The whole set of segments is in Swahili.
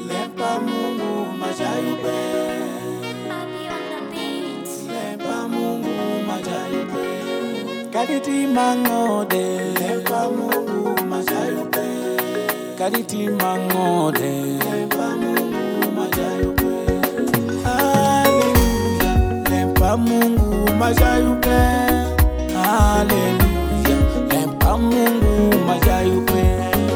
Lempa Mungu majayube. Lempa Mungu majayube. Kaditi mangode. Lempa Mungu majayube. Kaditi mangode. Lempa Mungu majayube. Hallelujah. Lempa Mungu majayube. Hallelujah. Lempa Mungu majayube.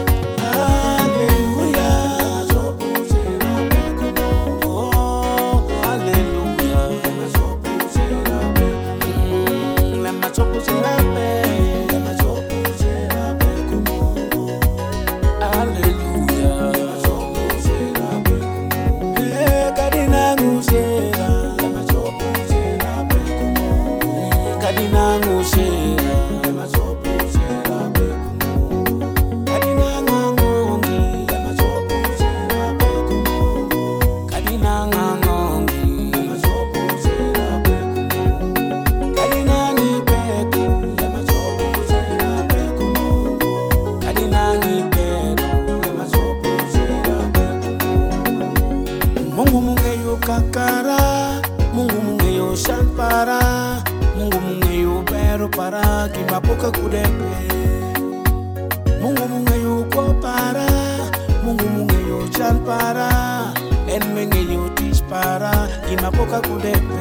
Mungu mungeyo kakara, Mungu mungeyo shanpara, Mungu mungeyo pero para kimapoka kudepe. Mungu mungeyo kopara, Mungu mungeyo shanpara, en mengeyo tispara kimapoka kudepe.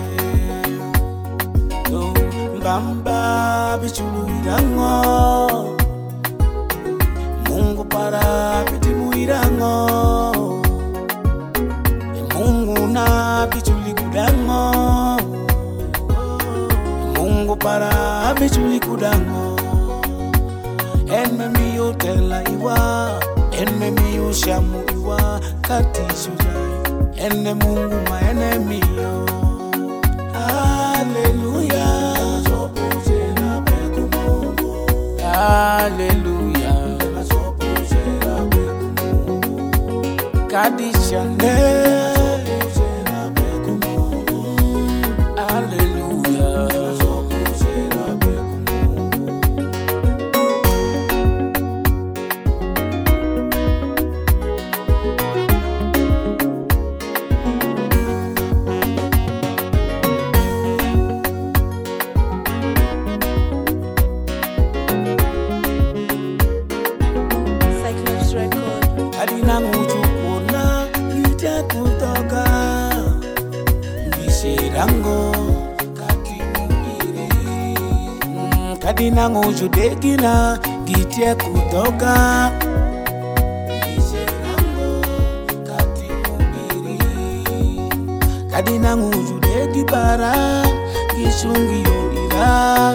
Do mbamba bichulu irango, Mungu para bitimu irango. Mungu na bichuli kudango, Mungu para bichuli kudango. Enme yo tela iwa, enme yo shamu iwa kati shujai. Enne Mungu ma enemy yo. Hallelujah. Hallelujah. Kadisha ne. Kadina ngujukuna ita kutoka Ngishirango kati mubiri. Kadina ngujudekina gitie kutoka Ngishirango kati mubiri. Kadina ngujudeki bara Gishungiyo ira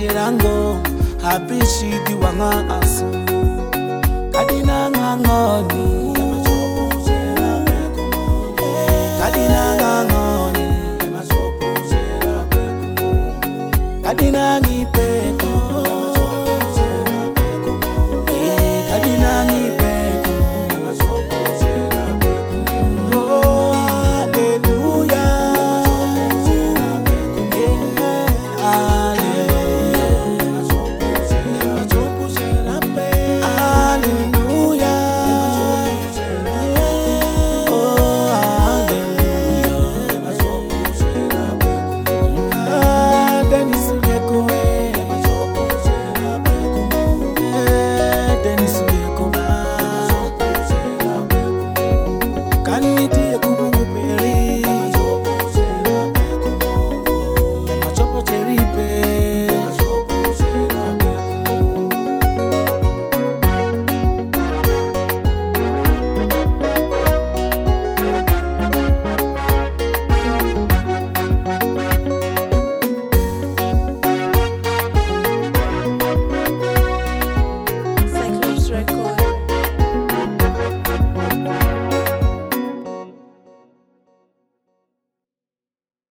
Dokishirango habisi diwang asu. Kadina ngangoni